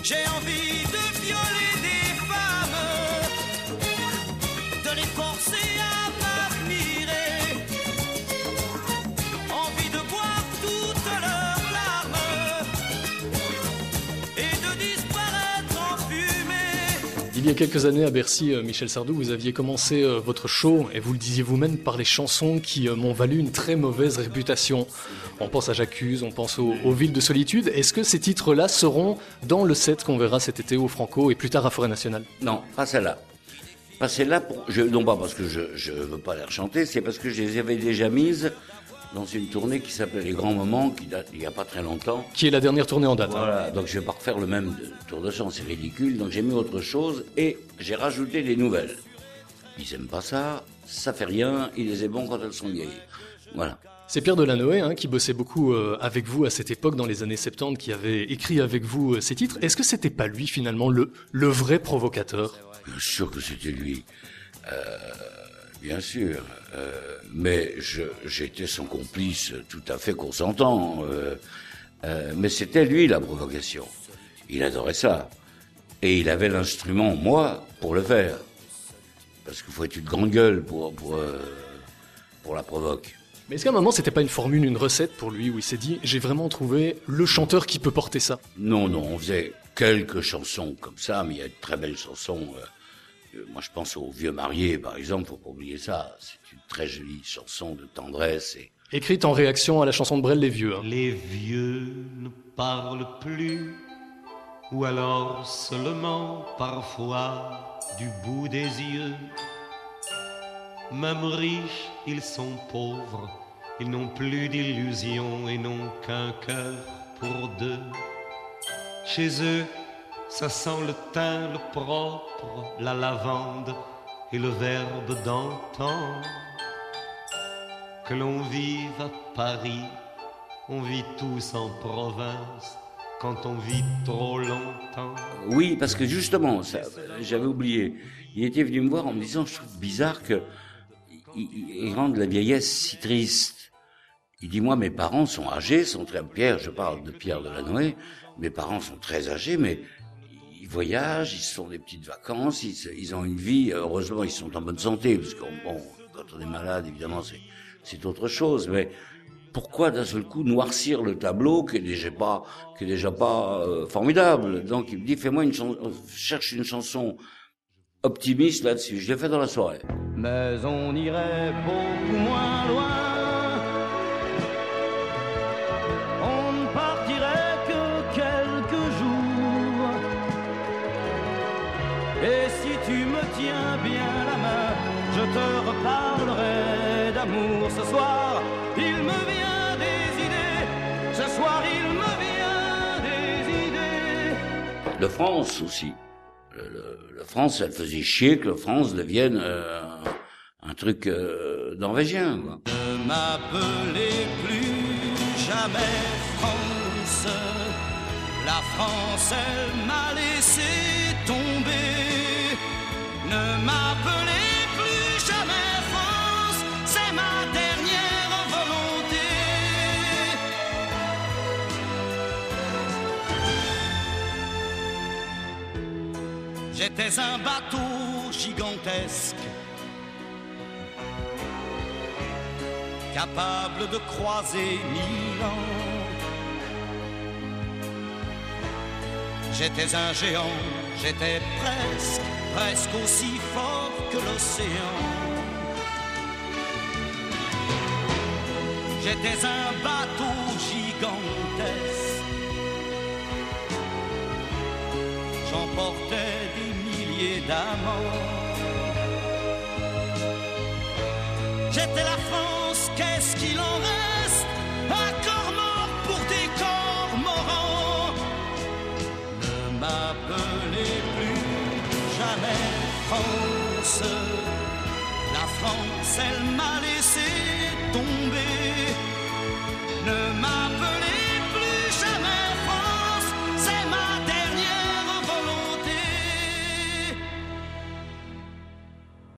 J'ai envie de violer des femmes, de les forcer à m'admirer. Envie de boire toutes leurs larmes et de disparaître en fumée. Il y a quelques années à Bercy, Michel Sardou, vous aviez commencé votre show, et vous le disiez vous-même, par les chansons qui m'ont valu une très mauvaise réputation. On pense à J'accuse, on pense aux Villes de solitude. Est-ce que ces titres-là seront dans le set qu'on verra cet été au Franco et plus tard à Forêt Nationale? Non, pas celle-là. Pas celle-là, non pas parce que je veux pas les rechanter, c'est parce que je les avais déjà mises dans une tournée qui s'appelait Les Grands Moments, qui date il y a pas très longtemps. Qui est la dernière tournée en date. Voilà, donc je vais pas refaire le même tour de chant, c'est ridicule. Donc j'ai mis autre chose et j'ai rajouté des nouvelles. Ils aiment pas ça, ça fait rien, ils les aiment bon quand elles sont vieilles. Voilà. C'est Pierre Delanoë qui bossait beaucoup avec vous à cette époque, dans les années 70, qui avait écrit avec vous ces titres. Est-ce que c'était pas lui, finalement, le vrai provocateur? Bien sûr que c'était lui. Bien sûr. Mais j'étais son complice tout à fait consentant. Mais c'était lui, la provocation. Il adorait ça. Et il avait l'instrument, moi, pour le faire. Parce qu'il faut être une grande gueule pour la provoque. Mais est-ce qu'à un moment, c'était pas une formule, une recette pour lui, où il s'est dit, j'ai vraiment trouvé le chanteur qui peut porter ça? Non, on faisait quelques chansons comme ça, mais il y a de très belles chansons. Moi, je pense au Vieux Marié, par exemple, faut pas oublier ça. C'est une très jolie chanson de tendresse. Écrite en réaction à la chanson de Brel, Les Vieux. Les vieux ne parlent plus, ou alors seulement parfois du bout des yeux. Même riches, ils sont pauvres, ils n'ont plus d'illusions et n'ont qu'un cœur pour deux. Chez eux, ça sent le thym, le propre, la lavande et le verbe d'antan. Que l'on vive à Paris, on vit tous en province quand on vit trop longtemps. Oui, parce que justement, ça, j'avais oublié, il était venu me voir en me disant, je trouve bizarre que il rende la vieillesse si triste. Il dit, moi, mes parents sont âgés, sont très... je parle de Pierre Delanoë, mes parents sont très âgés, mais ils voyagent, ils se font des petites vacances, ils ont une vie, heureusement, ils sont en bonne santé, parce que, bon, quand on est malade, évidemment, c'est autre chose, mais pourquoi d'un seul coup noircir le tableau qui est déjà pas formidable? Donc, il me dit, fais-moi cherche une chanson optimiste là-dessus. Je l'ai fait dans la soirée. Mais on irait beaucoup moins loin. On ne partirait que quelques jours. Et si tu me tiens bien la main, je te reparlerai d'amour. Ce soir, il me vient des idées. Ce soir, il me vient des idées. Le France aussi. Le France, ça le faisait chier que le France devienne un truc norvégien, quoi. Ne m'appelez plus jamais France. La France, elle m'a laissé tomber. Ne m'appelez plus jamais France. C'est ma dernière volonté. J'étais un bateau gigantesque, capable de croiser 1000 ans. J'étais un géant, j'étais presque aussi fort que l'océan. J'étais un bateau gigantesque, j'emportais des milliers d'amants. J'étais la France, qu'est-ce qu'il en reste? Un corps mort pour des corps morants. Ne m'appelez plus jamais France. La France, elle m'a laissé